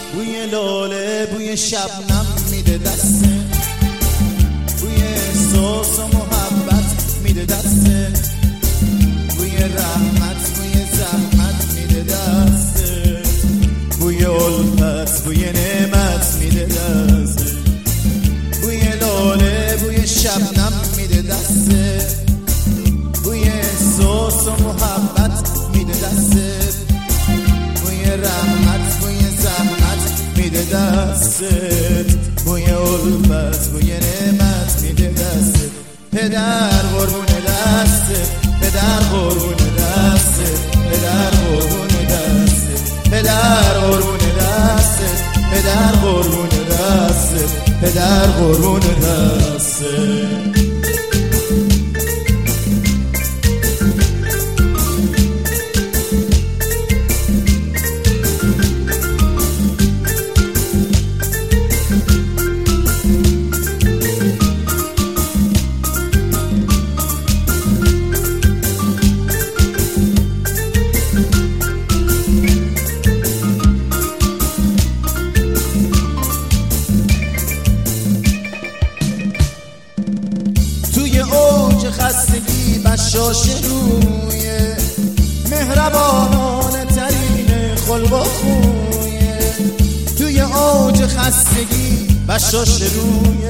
بوی لاله بوی شبنم میده دسته، بوی احساس و محبت میده دسته، بوی رحمت بوی زحمت میده دسته، بوی الفت بوی نعمت میده دسته، بوی لاله بوی شبنم میده دسته، بوی احساس و محبت میده دسته، بوی رحمت بوی زحمت میده دستت، بوی الفت بوی نعمت میده دستت. پدر قربون دستت، پدر قربون دستت، پدر قربون دستت، پدر قربون دستت، پدر قربون دستت، پدر قربون دستت. اوج خستگی بشاش روی مهربانانه ترین خلق و خویه، توی اوج خستگی بشاش روی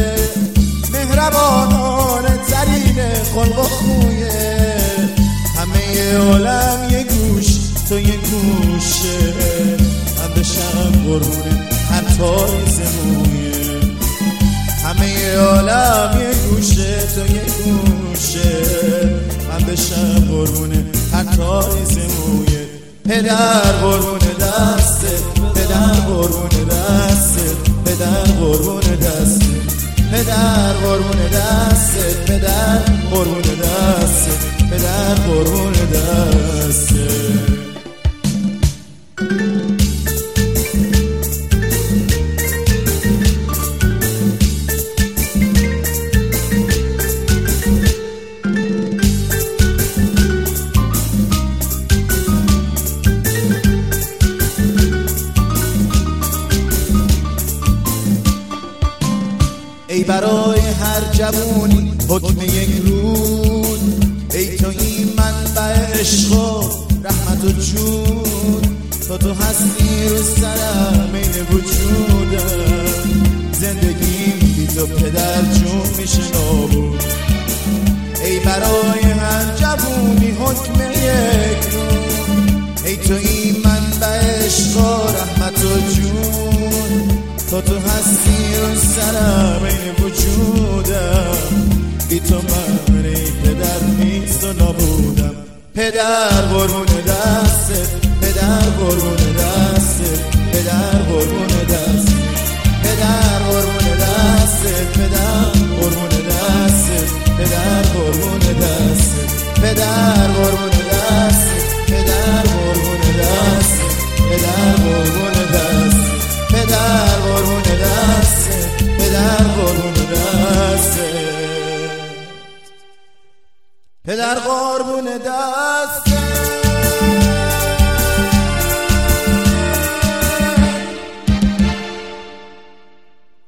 مهربانانه ترین خلق و خویه، همه عالم یه گوش تو یه گوشه، من بشم قربونه هر تایز مویه، همه عالم یه گوشه تو یه گوشه، من بشم قربونه هر تایز مویه. پدر قربون دسته، پدر قربون دسته، پدر قربون دسته، پدر قربون دسته، پدر قربون دسته، پدر قربون دسته. ای برای هر جوونی حکم یک روز، ای تو این منبع عشق و رحمت و جود، تو هستی رو سرم این وجودم، زندگیم بی تو پدر جون میشه نابود. ای برای هر جوونی حکم یک روز، ای تو این منبع عشق و رحمت و جود، تو هستی و سرم این وجودم، بی تو من ای پدر نیست و نبودم. پدر قربون دستت، پدر قربون